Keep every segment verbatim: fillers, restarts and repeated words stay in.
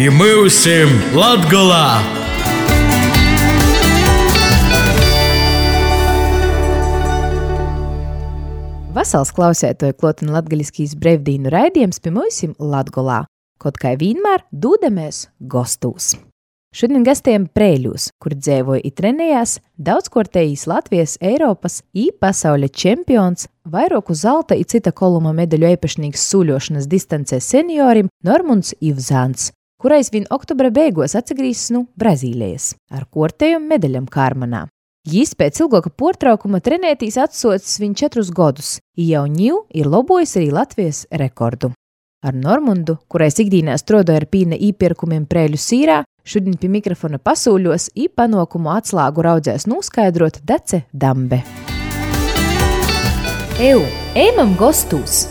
I myusim Latgolā! Vasals klausētoju klotina latgaļiskīs brevdīnu raidījums pie myusim Latgolā. Kaut kā vienmēr dūdamies gostūs. Šodien gastiem Preiļūs, kur dzēvoja i trenējās daudzkortējīs Latvijas, Eiropas i pasauļa čempions, vairoku zelta i cita koluma medaļu eipašnīgs sūļošanas distancē seniorim Normunds Ivzāns, kurais viņ oktobra beigos atsagrīzis nu Brazīlijas ar kortējum medaļam Kārmanā. Jis pēc ilgoka portraukuma trenētīs atsocis viņ četrus godus, i jau ņiu ir lobojis arī Latvijas rekordu. Ar Normundu, kurais ikdīnā strodoja ar pīna īpirkumiem Preiļu sīrā, šodien pie mikrofona pasūļos i panokumu atslāgu raudzēs nūskaidrot Dace Dambe. Eu, ejam gostūs!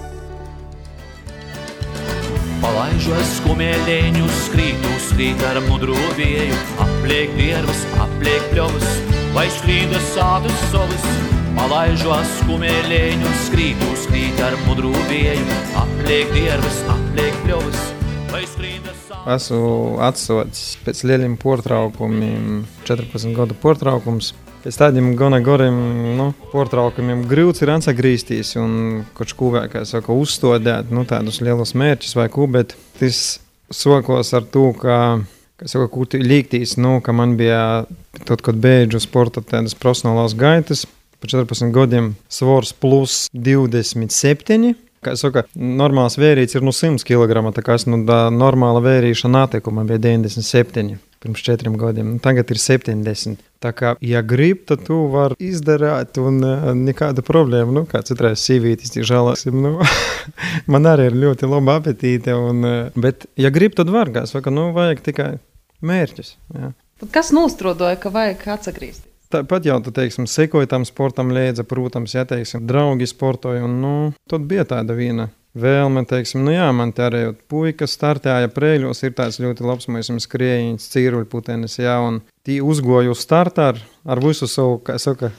Palaižos kumēļēņus, skrītu, skrīt ar mudru vieju, apliek diervas, apliek pļovas, vai skrīda sātus solis. Palaižos kumēļēņus, skrītu, skrīt ar mudru vieju, apliek diervas, apliek pļovas, vai skrīda sātus. Esmu atsots pēc lieliem portraukumiem, četrpadsmit gadu portraukums. Pēc tādiem gana goriem nu, portraukumiem grūts ir atsagrīstīs un koč kūvē, kā saka, uzstodēt nu, tādus lielus mērķus vai kū, bet tas sokos ar to, ka, kā saka, kūti līgtīs, nu, ka man bija tad, kad beidžu sporta tādas profesionālās gaitas, pa četrpadsmit gadiem svors plus divdesmit septiņi. Kā saka, normāls vērīts ir nu simt kilograma, tā kā es nu da normāla vērīšana attekuma bija deviņdesmit septiņi pirms četriem gadiem, nu, tagad ir septiņdesmit. Tā kā, ja grib, tad tu var izdarāt un uh, nekāda problēma, nu, kā citreiz sīvītis tie žēlāsim, nu, man arī ir ļoti laba apetīte, un, uh, bet, ja grib, tad var, kā saka, nu, vajag tikai mērķis, jā. Kas nostrodoja, ka vajag atsagrīzt? Tāpat jau, tu, teiksim, sekoja tam sportam liedza, protams, ja, teiksim, draugi sportoja, un, nu, tad bija tāda viena vēlme, teiksim, nu jā, man te arī puika startēja Preiļos, ir tāds ļoti labs, mēs esam skrējiņš, cīruļputenis, jā, un tī uzgoju startā ar, ar visu savu, kā saka,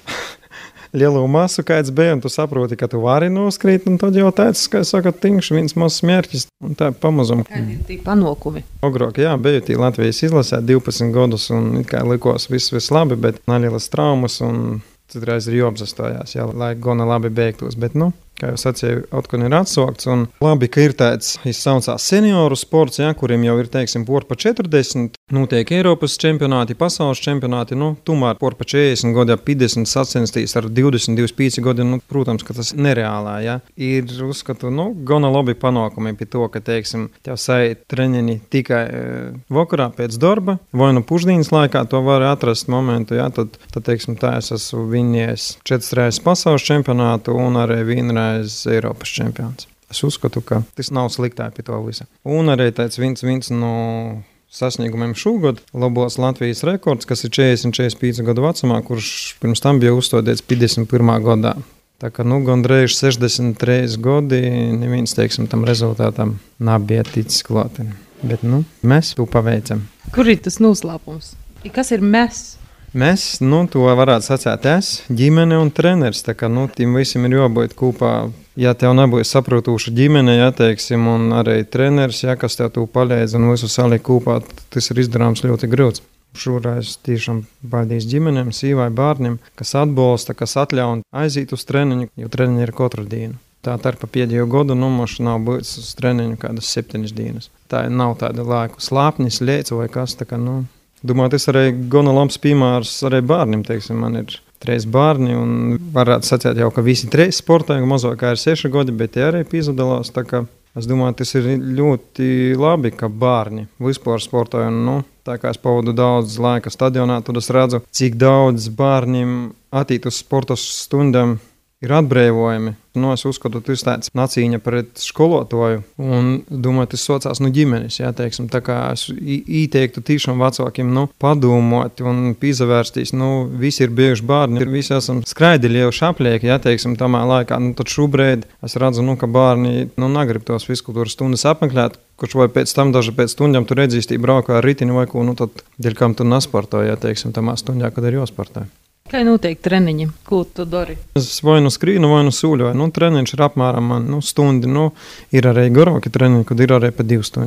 lielu masu, kāds bija, un tu saproti, ka tu vari noskrīt, un tad jau tāds, kā saka, tinkš, viens mazs mērķis, un tā pamazam. Kādi ir tī panokumi? Ogrok, jā, biju tī Latvijas izlasē divpadsmit gadus, un kā likos viss, viss labi, bet nelielas traumas, un citreiz ir jāapzastājās, jā, lai gana labi beigtos, bet, nu, kā jau sacīju, atkal ir atsokts, un labi, ka ir tāds, izsaucās senioru sports, jā, kuriem jau ir, teiksim, por pa četrdesmit, notiek Eiropas čempionāti, pasaules čempionāti, nu, tomēr por pa četrdesmit gadu, piecdesmit sacensties ar divdesmit, divdesmit pieci gadu, nu, protams, ka tas nereālā, jā. Ir, uzskatu, nu, gana labi panākumi pie to, ka, teiksim, tev sai treņeni tikai e, vakarā pēc darba, vai nu pušdīnas laikā to var atrast momentu, jā, tad, tad teiksim, tā es esmu vinies četras reizes pasaules čempionātu un arī vienreiz Eiropas čempions. Es uzskatu, ka tas nav sliktāk pie to visa. Un arī tāds viens, viens no sasniegumiem šogad labos Latvijas rekords, kas ir četrdesmit četrdesmit pieci gadu vecumā, kurš pirms tam bija uzstādīts piecdesmit pirmā gadā. Tā kā, nu, gandrīz sešdesmit trīs gadi, neviens, teiksim, tam rezultātam nebija ticis klāt. Bet, nu, mēs to paveicam. Kur ir tas noslēpums? I kas ir mēs? Mēs, nu, to varētu sacēt es, ģimene un treneris, tā kā, nu, tiem visiem ir jābūt kopā, ja tev nebūs saprotoša ģimene, ja, teiksim, un arī treneris, ja, kas tev to palīdz un visu saliek kopā, tas ir izdarāms ļoti grūts. Šoreiz tiešām paldies ģimenēm, sīvai bārņiem, kas atbalsta, kas atļauj aiziet uz treniņu, jo treniņi ir katru dienu. Tā tarpa pēdējo gadu, nu, mums nav būtis uz treniņu kādas septiņas dienas. Tā nav tāda laiku slāpnis, lieca vai kas, tā kā, nu, domāju, tas arī gana labs piemērs arī bārnim, teiksim, man ir trīs bārni un varētu sacēt jau, ka visi trīs sportēji, mazākā ir seši gadi, bet tie arī piezadalās, tā kā es domāju, tas ir ļoti labi, ka bārni vispār sportēji, un, nu, tā kā es pavadu daudz laika stadionā, tad es redzu, cik daudz bārnim attīt uz sporta stundām ir atbrīvojami. Nu, es uzskatu, tas tāds nacīņa pret skolotoju un, domāju, tas socās no ģimenes, jā, teiksim, tā kā es ieteiktu tiešām vecākiem, nu, padomot un pīzavērstīs, nu, visi ir bijuši bārni, visi esam skraidījuši aplieki, jā, teiksim, tamā laikā, nu, tad šobrīd es redzu, nu, ka bārni, nu, negrib tos fiskultūras stundas apmeklēt, kurš vai pēc tam daži pēc stundām tu redzīs, tī braukā ar ritini vai ko, nu, tad, dēļ kam tu nesportoji, jā, teiksim, tamā stundā, kad ir jāsportoji. Kā notiek treniņi? Ko tu dari? Es vai nu skrīnu, vai nu sūļoju. Nu, treniņš ir apmēram man, nu, stundi. Nu, ir arī garāki treniņi, kad ir arī pa divu stundām.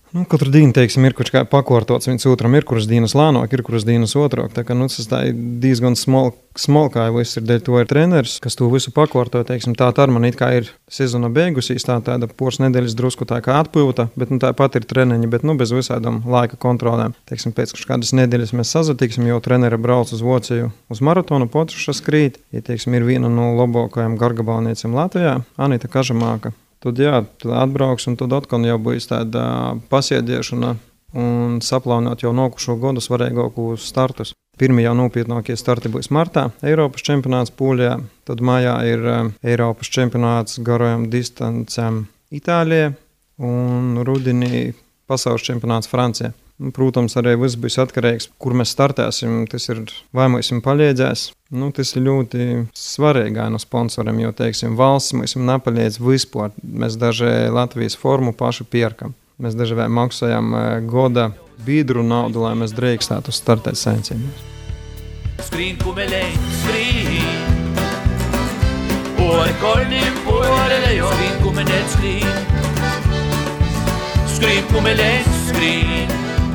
Nu, katru dienu, teiksim, ir kaut kā pakortots viens otram, ir kuras dienas lānāk, ir kuras dienas otrāk. Tā kā, nu, tas tā ir diezgan smalk, smalkāja viss ir, dēļ to ir treneris, kas to visu pakorto, teiksim, tā tā ar man it kā ir sezona beigusīs, tā tāda pors nedēļas drusku tā kā atpilta, bet, nu, tā pat ir treniņi, bet, nu, bez visādām laika kontrolēm. Teiksim, pēc kādas nedēļas mēs sazatiksim, jo treneri brauc uz Vociju uz maratonu, Potruša skrīt, ja, teiksim, ir viena no labākajām gargabalniecēm Latvijā, Anita Kažamāka. Tad jā, tad atbrauks un tad atkal jau būs tāda pasiediešana un saplānot jau nokušo gadu svarīgākos startus. Pirmie jau nopietnākie starti būs martā, Eiropas čempionāts Polijā, tad mājā ir Eiropas čempionāts garajām distancēm Itālijā un rudenī pasaules čempionāts Francijā. Protams, arī viss būs atkarīgs, kur mēs startēsim. Tas ir vai mums palīdzēs. Nu, tas ir ļoti svarīgi no sponsoriem, jo, teiksim, valsts mums nepalīdz vispār. Mēs daži Latvijas formu paši pierkam. Mēs daži vai maksājam goda biedru naudu, lai mēs drīkstētu startēt sacensībās. Skrīn kumeļeņ, skrīn, pori kolnim, pori lejo, skrīn kumeļeņ, skrīn, skrīn kumeļeņ, skrīn.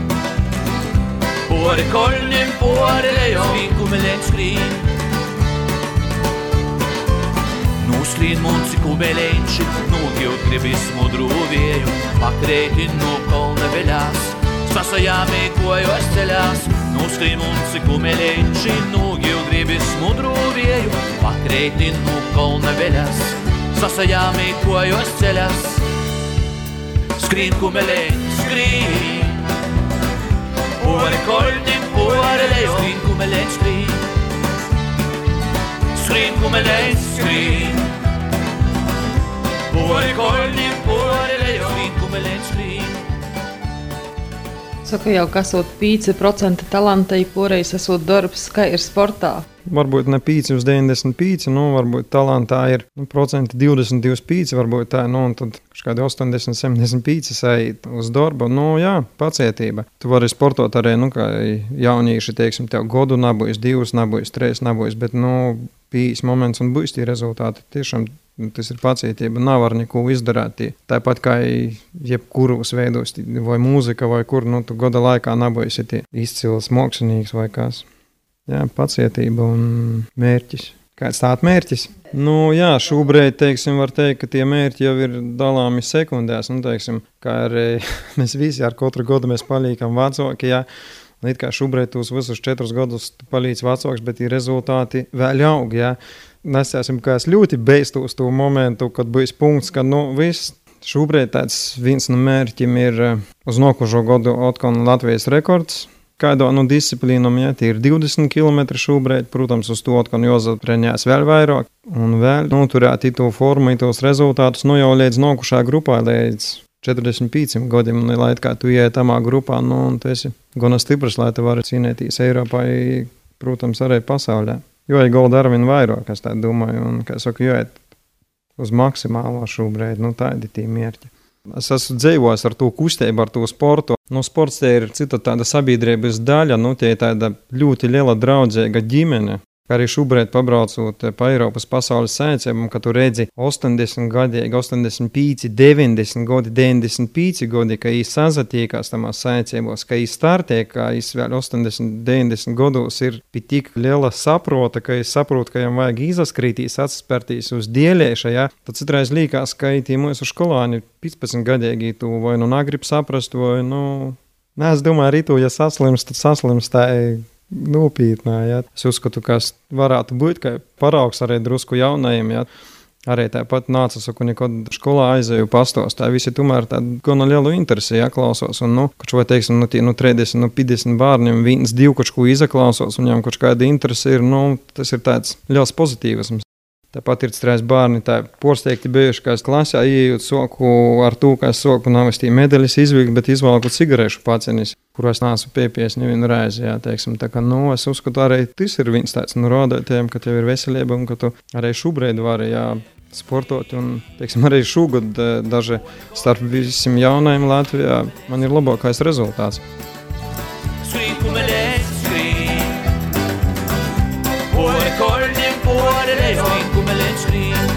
Pori kolnim, pori lejo, skrīn kumeļeņ, skrīn. Nu skrīn munci kumeļeņši, nu gilt gribis mudru vieju, pakrēti nu kolna veļās, sasajāmi kojos ceļās. Nu skrīn munci kumeļeņši, nu gilt gribis mudru vieju, pakrēti nu kolna veļās, sasajāmi kojos ceļās. Skrīn kumeļeņ, skrīn. Pori kolnim, pori lejo, skrīn kumeļeņ, skrīn. Skrīn kumeļeņ, skrīn. Pori kolnim, pori lejo, skrīn kumeļeņ, skrīn. Saka jau, ka esot pieci procenti talantai, poreiz esot darbs, kā ir sportā. Varbūt ne pieci uz deviņdesmit pieci, nu, varbūt talantā ir nu, procenti divdesmit divdesmit pieci, varbūt tā, nu, un tad kādi astoņdesmit septiņdesmit pieci sajūt uz darbu. Nu, jā, pacietība. Tu vari sportot arī, nu, kā jaunieši, teiksim, tev godu nebūs, divus nebūs, trīs nebūs, bet, nu, pīs moments un būs tie rezultāti. Tiešām tas ir pacietība, nav var neko izdarāt. Tāpat kā jebkuros veidos, vai mūzika, vai kur, nu, tu goda laikā nebūsi tie izcils mākslinieks vai kas. Jā, pacietība un mērķis. Kāds tāds mērķis? Nu, jā, šobrīd, teiksim, var teikt, ka tie mērķi jau ir dalāmi sekundēs. Nu, teiksim, kā arī mēs visi ar katru gadu mēs palīkam vecāki, jā. It kā šobrīd tos visus četrus gadus palīdz vecāks, bet tie rezultāti vēl aug, jā. Mēs esam kā es ļoti beistos to momentu, kad būs punkts, ka, nu, viss. Šobrīd tāds viens no mērķiem ir uz nokušo gadu atkal Latvijas rekords. Kādā no disciplīnām, ja, tie ir divdesmit kilometri šobrīd, protams, uz to atkal jāsatrenējās vēl vairāk un vēl noturēt to formu, tos rezultātus, nu jau līdz nokušā grupā, līdz četrdesmit pieciem gadiem, un lai kā tu iet tamā grupā, nu, un tu esi gana stiprs, lai tu vari cīnēties Eiropā, protams, arī pasaulē. Jo ir golda arvien vairāk, es tā domāju, un, kā es saku, jāiet uz maksimālo šobrīd, nu, tādi tie mērķi. Es esmu dzīvojis ar to kustību, ar to sportu. Nu, sports te ir cita tāda sabiedrības daļa, nu, tie ir tāda ļoti liela draudzīga ģimene. Arī šobrīd pabraucot pa Eiropas pasaules sacensībām, kad tu redzi astoņdesmit gadīgi, astoņdesmit pieci, deviņdesmit gadi, deviņdesmit pieci gadi, ka viņi sazatiekās tamās sacensībās, ka viņi startē, ka viņi vēl astoņdesmit, deviņdesmit gados ir pie tik liela saprota, ka viņi saprot, ka viņam vajag izaskrītīs, atspērtīs uz dielēša, ja? Tad citreiz līkās, ka viņi mūsu skolāni piecpadsmit gadīgi tu vai nu nagrib saprast, vai nu... Nē, es domāju, arī tu, ja saslims, tad saslims tā nopietnā, ja. Es uzskatu, ka varētu būt, ka paraugs arī drusku jaunajiem, ja. Arī tāpat nāca, saku, nekad skolā aizēju pastos, tā visi tomēr tādu gana lielu interesi, ja, klausos, un, nu, kaut vai, teiksim, nu, tie, nu, trīsdesmit, nu, piecdesmit bārniem, viens, divi, kaut ko izaklausos, un viņam kaut kāda interesi ir, nu, tas ir tāds liels pozitīvisms. Tāpat ir strēs bārni, tā porsteikti bijuši, kā es klasē, ieejot soku ar to, kā es soku navestī medaļas izvilkt, bet izvalku cigarešu pacenis, kuru es nāsu piepies nevienu reizi, jā, teiksim. Tā kā, nu, es uzskatu, arī tas ir viens tāds, nu, rādētājiem, ka tev ir veselība un ka tu arī šobrīd vari, jā, sportot un, teiksim, arī šogad daži starp visiem jaunajiem Latvijā man ir labākais rezultāts. Skrīn kumeļeņ, skrīn, pori kolnim, pori lejo, skrīn kumeļeņ, skrīn.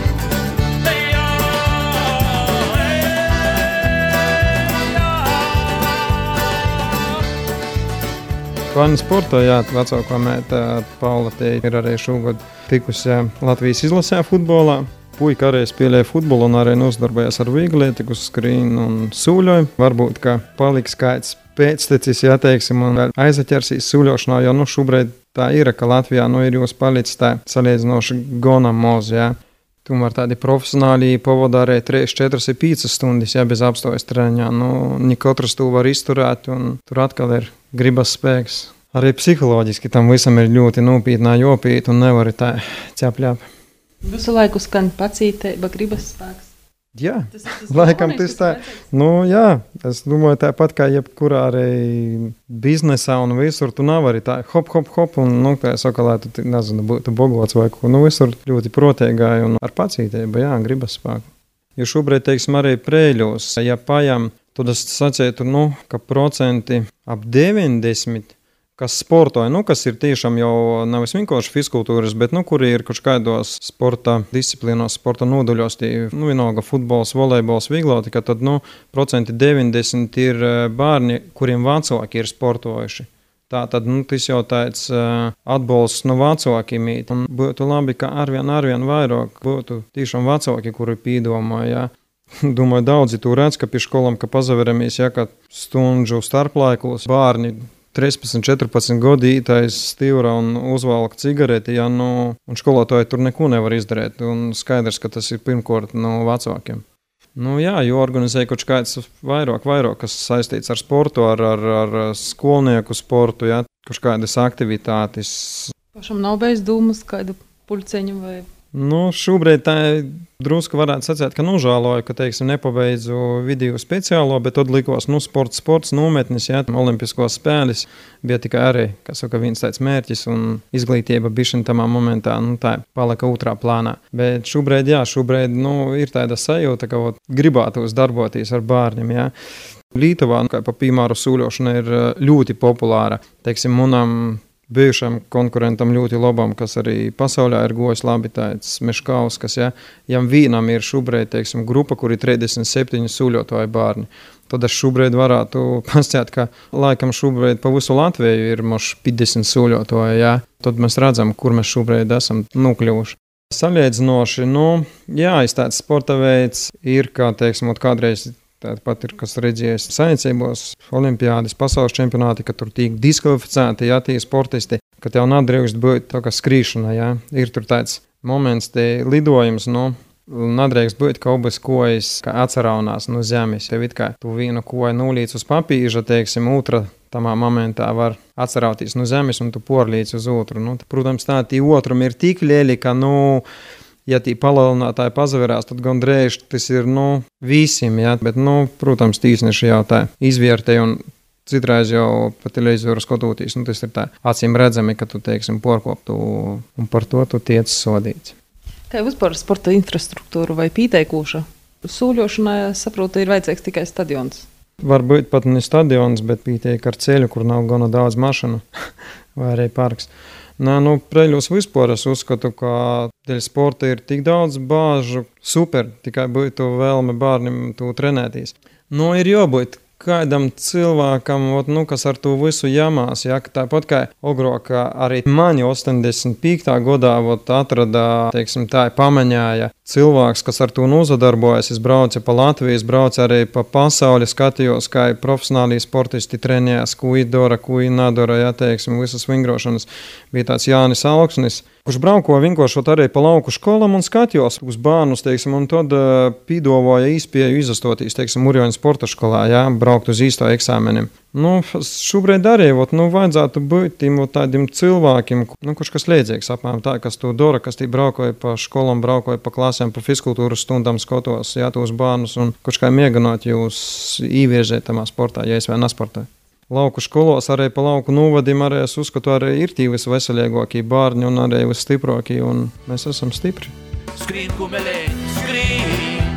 Bērni sportā, jā, vecākā mēta Paula te ir arī šogad tikusi Latvijas izlasē futbolā. Puika arī spēlēja futbolu un arī nosdarbojās ar vieglietīgu skrīnu un sūļoju. Varbūt, ka paliks kāds pēctecis, jā, teiksim, un vēl aizaķersīs sūļošanā, jo, nu, šobrīd tā ir, ka Latvijā, nu, ir jūs palicis tā salīdzinoši gona moz, jā. Tomēr tādi profesionāli pavada arī trīs, četras, piecas stundas, jā, bez apstājas treniņā. Nu, ne katrs to var izturēt, un tur atkal ir gribas spēks. Arī psiholoģiski tam visam ir ļoti nopietnā jopīt, un nevar tā ķepļāp. Visu laiku skan pacītība, gribas spēks. Jā, Tas ir tas laikam galvenais, tas kas tā. vajadzīgs. Nu, jā, es domāju, tāpat kā jebkurā arī biznesā un visur, tu nav arī tā hop, hop, hop, un, nu, kā es saku, lai tu, nezinu, būtu bogots vai ko, nu, visur ļoti protēgāji un ar pacītību, jā, gribas spēku. Jo šobrīd, teiksim, arī Preiļos, ja pajam, tad es sacētu, nu, ka procenti ap deviņdesmit, kas sportoja, nu, kas ir tiešām jau nevis vienkārši fizkultūras, bet, nu, kuri ir kaut kādos sporta disciplīnos, sporta noduļos, tie, nu, vienalga futbols, volejbols, vieglātika, tad, nu, procenti deviņdesmit ir bērni, kuriem vecāki ir sportojuši. Tā tad, nu, tas jau tāds uh, atbalsts no vecākiem īt. Un būtu labi, ka arvien, arvien vairāk būtu tiešām vecāki, kuri pīdomā, jā. Domāju, daudzi tu redz, ka pie školam, ka pazaveramies, jā, ka stundžu starplaikos bērni trīspadsmit, četrpadsmit gadi ītais stīvra un uzvalk cigareti, ja, nu, un skolotāji tur neko nevar izdarīt, un skaidrs, ka tas ir pirmkārt no vecākiem. Nu jā, jo organizēja kaut kāds vairāk, vairāk, kas saistīts ar sportu, ar, ar, ar skolnieku sportu, jā, kaut kādas aktivitātes. Pašam nav bijis dūmas kādu pulceņu vai... Nu, šobrīd tā drusku varētu sacēt, ka nožēloju, ka, teiksim, nepabeidzu vidēju speciālo, bet tad likos, nu, sports, sports, nometnis, jā, olimpiskos spēles bija tikai arī, kas saka, viens tāds mērķis un izglītība bišķiņ tamā momentā, nu, tā palika otrā plānā. Bet šobrīd, jā, šobrīd, nu, ir tāda sajūta, ka ot, gribētos darboties ar bērniem, jā. Lietuvā, kā pa piemēru sūļošana ir ļoti populāra, teiksim, munam bijušam konkurentam ļoti labam, kas arī pasaulē ir gojis labi, tāds Meškauskas, ja, jam vīnam ir šobrīd, teiksim, grupa, kur ir trīsdesmit septiņi sūļotāji bērni. Tad es šobrīd varētu pastāstīt, ka laikam šobrīd pa visu Latviju ir moš piecdesmit sūļotāji, ja. Tad mēs redzam, kur mēs šobrīd esam nokļuvuši. Salīdzinoši, nu, jā, es tāds sporta veids ir, kā, teiksim, kādreiz tāpat ir, kas redzējis saimniecībos, olimpiādas, pasaules čempionāti, ka tur tiek diskvalificēti, jā, tie sportisti, ka tev nedrīkst būt tā kā skrīšana, jā. Ir tur tāds moments, te lidojums, nu, nedrīkst būt, ka abas kojas kā atsaraunās no zemes. Tev it kā tu vienu koju nulīc uz papīža, teiksim, otra tamā momentā var atsarauties no zemes un tu porlīc uz otru. Nu, protams, tā tī otrum ir tik lieli, ka, nu, ja tī palielinātāji pazaverās, tad gandrīz tas ir, nu, visiem, jā, bet, nu, protams, tīsneši jau tā izvērtē un citreiz jau pa televizoru skatoties, nu, tas ir tā acīm redzami, ka tu, teiksim, porkoptu un par to tu tiec sodīts. Kā vispār sporta infrastruktūra vai pieteikūša? Sūļošanai, saprotu, ir vajadzīgs tikai stadions. Varbūt pat ne stadions, bet pieteik ar ceļu, kur nav gana daudz mašanu vai arī parks. Nē, nu, Preiļos vispār es uzskatu, ka dēļ sporta ir tik daudz bāžu, super, tikai būtu vēlme bērniem to trenēties. Nu, ir jābūt kādam cilvēkam, ot, nu, kas ar to visu jamās, ja, tāpat kā agrāk arī mani ostoņdesmit piektajā gadā ot, atrada, teiksim, tā pamaņāja cilvēks, kas ar to nozadarbojas. Es braucu pa Latviju, es braucu arī pa pasauli, skatījos, kā profesionāli sportisti trenējās, ko izdara, ko nedara, ja, teiksim, visas vingrošanas. Bija tāds Jānis Alksnis, kurš brauko vienkārši arī pa lauku skolam un skatījos uz bērnus, teiksim, un tad uh, pīdavoja īspēju izastoties, teiksim, Urjoņa sporta skolā, jā, braukt uz īsto eksāmenim. Nu, šobrīd arī, ot, nu, vajadzētu būt tiem tādiem cilvēkiem, nu, kurš kas liedzīgs apmēram tā, kas to dara, kas tī braukoja pa školam, braukoja pa klasēm, pa fizkultūras stundām skatos, jā, tos bērnus, un kurš kā mēģināt jūs īviezēt tamā sportā, ja es vai nesportā. Lauku skolos arī pa lauku novadim arī es uzskatu arī ir tī visveselīgākie bērni un arī visstiprākie, un mēs esam stipri. Skrīn, kumeleņ, skrīn,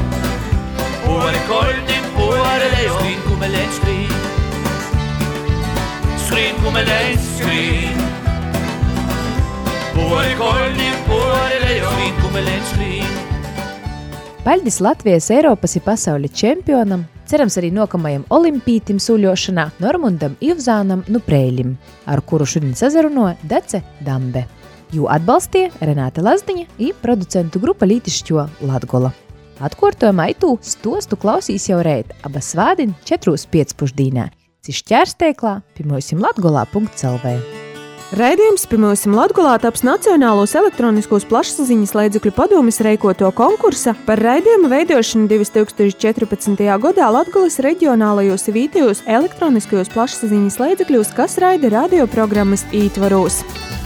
pori kolnim, pori lejo. Skrīn, kumeleņ, skrīn, skrīn, kumeleņ, skrīn, pori kolnim, pori lejo. Skrīn, kumeleņ, skrīn. Paļdis Latvijas, Eiropas i pasauļa čempionam, cerams arī nokamajam olimpītim suļošanā Normundam Ivzānam Nuprēļim, ar kuru šodien sazarunoja Dace Dambe. Jū atbalstīja Renāte Lazdiņa i producentu grupa Lītišķo Latgola. Atkortojumā itū stostu klausīs jau reit, abas svādiņ četrūs piecpušdīnē, cišķērsteiklā pimūsim latgolā punkts el vē. Raidījums Pimūsim Latgolā taps Nacionālos elektroniskos plašsaziņas līdzekļu padomes reikoto konkursa par raidījumu veidošanu divas tūkstoši četrpadsmitajā gadā Latgolas reģionālajos i vītējos elektroniskajos plašsaziņas līdzekļos, kas raida radioprogrammas ītvaros.